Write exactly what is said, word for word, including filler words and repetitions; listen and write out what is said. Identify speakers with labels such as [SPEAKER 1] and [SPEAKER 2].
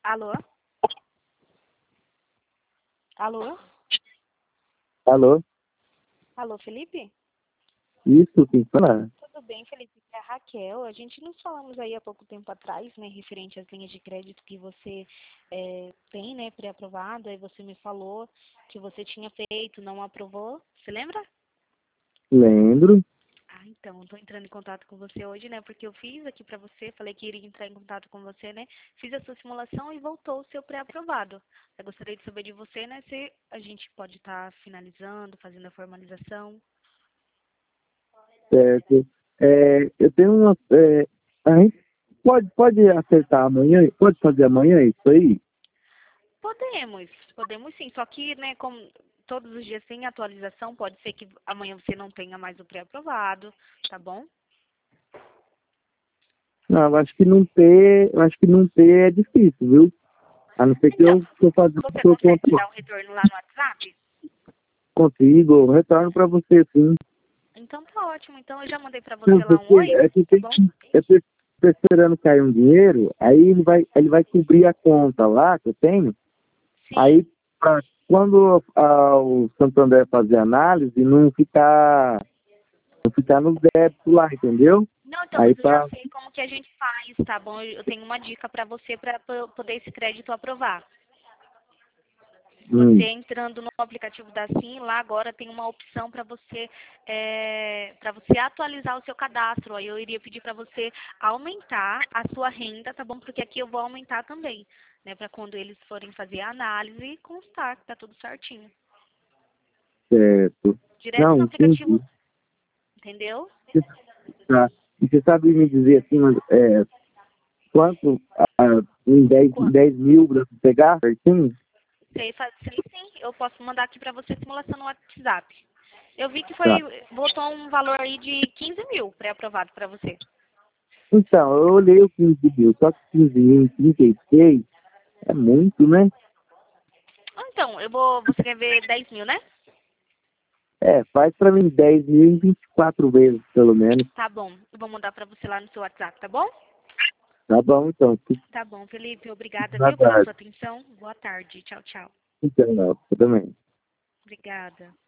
[SPEAKER 1] Alô? Alô?
[SPEAKER 2] Alô?
[SPEAKER 1] Alô, Felipe?
[SPEAKER 2] Isso, quem fala?
[SPEAKER 1] Tudo bem, Felipe? É a Raquel. A gente nos falamos aí há pouco tempo atrás, né, referente às linhas de crédito que você é, tem, né, pré-aprovado. Aí você me falou que você tinha feito, não aprovou. Você lembra?
[SPEAKER 2] Lembro.
[SPEAKER 1] Ah, então, eu tô entrando em contato com você hoje, né, porque eu fiz aqui pra você, falei que iria entrar em contato com você, né, fiz a sua simulação e voltou o seu pré-aprovado. Eu gostaria de saber de você, né, se a gente pode estar finalizando, fazendo a formalização.
[SPEAKER 2] Certo. É, eu tenho uma. É, a gente pode, pode acertar amanhã? Pode fazer amanhã isso aí?
[SPEAKER 1] Podemos, podemos sim, só que, né, como todos os dias tem atualização, pode ser que amanhã você não tenha mais o pré-aprovado, tá bom?
[SPEAKER 2] Não, eu acho que não ter, eu acho que não ter é difícil, viu? A não ser que
[SPEAKER 1] Então,
[SPEAKER 2] eu, que eu faça
[SPEAKER 1] você
[SPEAKER 2] que eu
[SPEAKER 1] consegue me
[SPEAKER 2] conto-
[SPEAKER 1] dar um retorno lá no WhatsApp?
[SPEAKER 2] consigo, eu retorno para você, sim.
[SPEAKER 1] Então tá ótimo, então eu já mandei pra
[SPEAKER 2] Não,
[SPEAKER 1] você lá um
[SPEAKER 2] porque
[SPEAKER 1] oi,
[SPEAKER 2] é que
[SPEAKER 1] tá
[SPEAKER 2] tem
[SPEAKER 1] bom?
[SPEAKER 2] que. Eu tô tô esperando cair um dinheiro, aí ele vai, ele vai cobrir a conta lá que eu tenho.
[SPEAKER 1] Sim.
[SPEAKER 2] Aí, pra, quando a, o Santander fazer análise, não ficar, não ficar no débito lá, entendeu?
[SPEAKER 1] Não, então,
[SPEAKER 2] Aí
[SPEAKER 1] mas eu já
[SPEAKER 2] pra.
[SPEAKER 1] sei como que a gente faz, tá bom? Eu tenho uma dica pra você pra pra poder esse crédito aprovar. Você
[SPEAKER 2] Hum,
[SPEAKER 1] entrando no aplicativo da Sim, lá agora tem uma opção para você para você atualizar o seu cadastro. Aí eu iria pedir para você aumentar a sua renda, tá bom? Porque aqui eu vou aumentar também, né? Para quando eles forem fazer a análise, constar que tá tudo certinho.
[SPEAKER 2] certo.
[SPEAKER 1] Direto
[SPEAKER 2] Não,
[SPEAKER 1] no aplicativo,
[SPEAKER 2] entendi.
[SPEAKER 1] entendeu?
[SPEAKER 2] Tá. E você sabe me dizer assim, mas, é, quanto ah, em dez em
[SPEAKER 1] Qua-
[SPEAKER 2] dez mil para pegar certinho?
[SPEAKER 1] Sei, fa- sei sim, eu posso mandar aqui para você a simulação no WhatsApp. Eu vi que
[SPEAKER 2] Tá.
[SPEAKER 1] foi, botou um valor aí de quinze mil pré-aprovado para você.
[SPEAKER 2] Então, eu olhei o quinze mil, só que quinze mil em trinta e seis é muito, né?
[SPEAKER 1] Ah, então, eu vou, você quer ver dez mil, né?
[SPEAKER 2] É, faz para mim dez mil em vinte e quatro vezes, pelo menos.
[SPEAKER 1] Tá bom, eu vou mandar pra você lá no seu WhatsApp, tá bom?
[SPEAKER 2] Tá bom, então.
[SPEAKER 1] Tá bom, Felipe, obrigada,
[SPEAKER 2] Boa
[SPEAKER 1] viu, pela
[SPEAKER 2] tarde.
[SPEAKER 1] sua atenção. Boa tarde, tchau, tchau.
[SPEAKER 2] Então, não, eu também.
[SPEAKER 1] Obrigada.